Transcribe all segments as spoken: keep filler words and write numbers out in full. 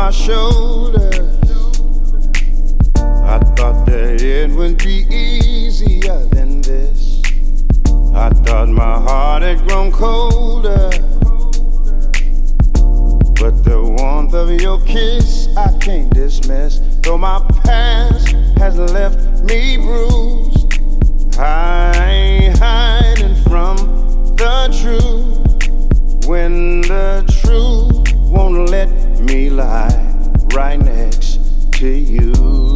my shoulders. I thought that it would be easier than this. I thought my heart had grown colder, but the warmth of your kiss I can't dismiss. Though my past has left me bruised, I ain't hiding from the truth. When the truth won't let me lie right next to you.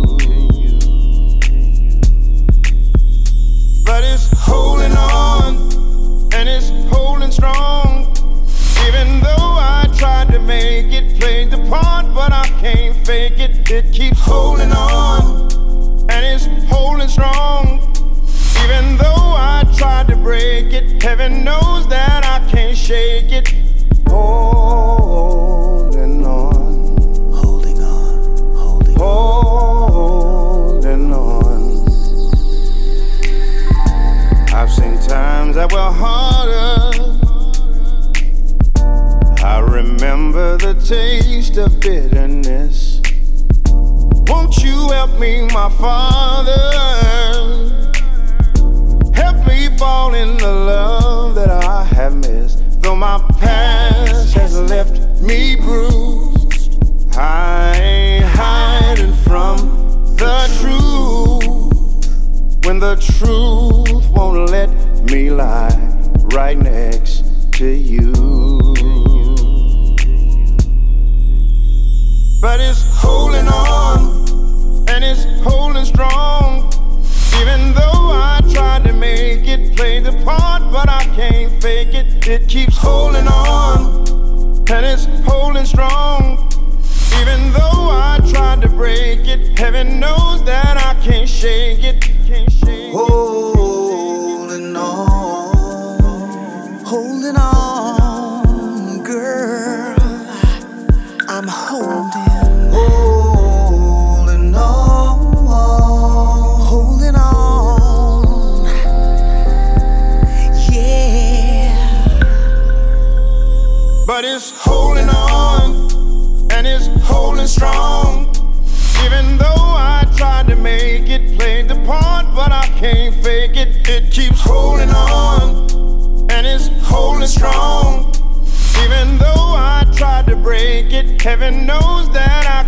But it's holding on, and it's holding strong. Even though I tried to make it, played the part, but I can't fake it. It keeps holding on, and it's holding strong. Even though I tried to break it, heaven knows that I can't shake it. Holding on, holding on, holding holding on. I've seen times that were harder. I remember the taste of bitterness. Won't you help me, my Father? Help me fall in the love that I have missed. Though my past has left me bruised, I ain't hiding from the truth. When the truth won't let me lie right next to you. But it's holding on, and it's holding strong. Even though I tried to make it, play the part, but I can't fake it. It keeps holding on, and it's holding strong. Even though I tried to break it, heaven knows that I can't shake it. Can't shake it. holding on, holding on, girl. I'm holding. Holding on, holding on, yeah. But it's holding on, and it's holding strong. Even though I tried to make it, played the part, but I can't fake it. It keeps holding on, and it's holding strong. Even though I tried to break it, heaven knows that I